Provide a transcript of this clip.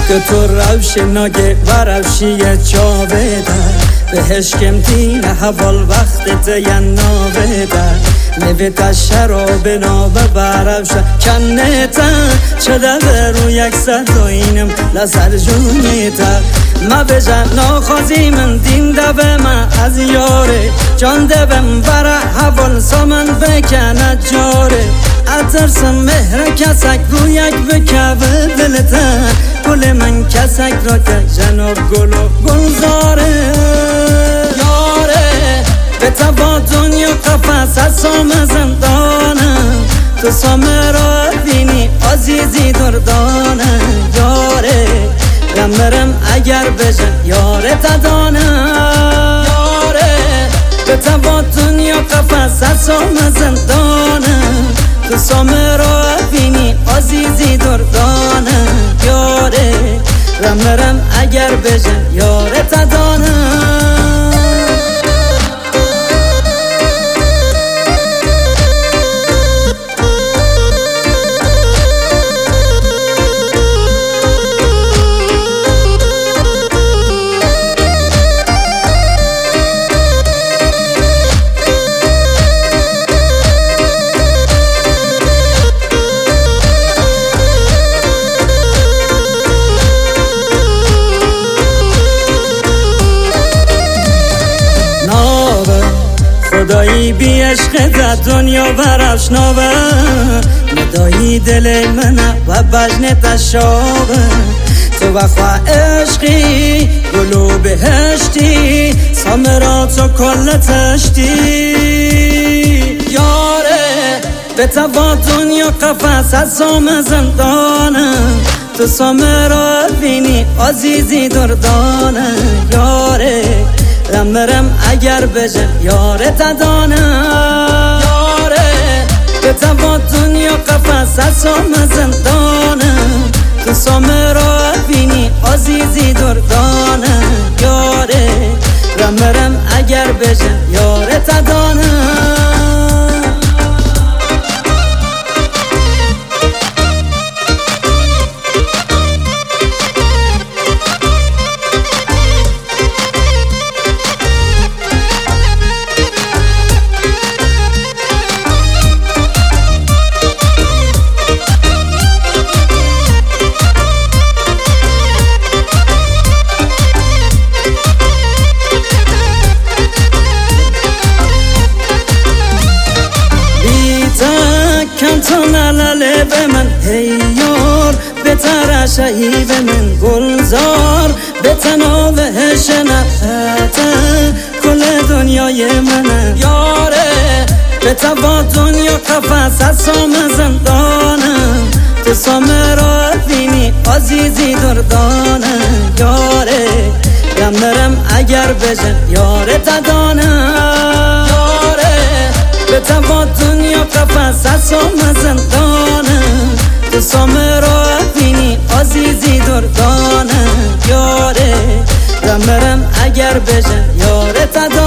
که تو روشناگه و روشی جاوه در بهشکم دین حوال وقت تیناوه در نویت شراب نابه برفشه کنه تا چده برو یک سردوینم لسر جونی تا ما بجن ناخوزی من دین دبه ما از یاره جان دبم برا حوال سامن بکنه جاره اترسم مهر کسک رو یک بکوه دلتا گل من کسک را که جناب گل و گلزاره یاره به تبا دنیا قفص از سام زندانم تو سامه را بینی عزیزی دردانم یاره رمرم اگر بجن یاره تدانم یاره به تبا دنیا قفص از سام زندانم تو سامه را بینی عزیزی دردانم یاره رمرم اگر بجن یاره تدانم خدایی بی عشق در دنیا برش ناوه ندایی دل منه و بجن تشاوه تو وفا عشقی گلو بهشتی سامرا تو کل تشتی یاره به تبا دنیا قفص از سام زندانم تو سامرا بینی عزیزی دردانم یاره رمرم اگر بجن یاره تدانم یاره به تبا دنیا قفص از سام زندانم تو سامه را بینی عزیزی دردانم یاره رمرم اگر بجن یاره تدانم کم تو نلاله به من هیار به ترشهی به من گلزار به تناوهش نفته کل دنیای منه یاره به تبا دنیا قفص از سام زندانم تو سامه را بینی عزیزی دردانم یاره رمرم اگر بجن یاره تدانم یاره به تبا دنیا قفص از سام زندانم تو سامه را بینی عزیزی دردانم یاره رمرم اگر بجن یاره تدانم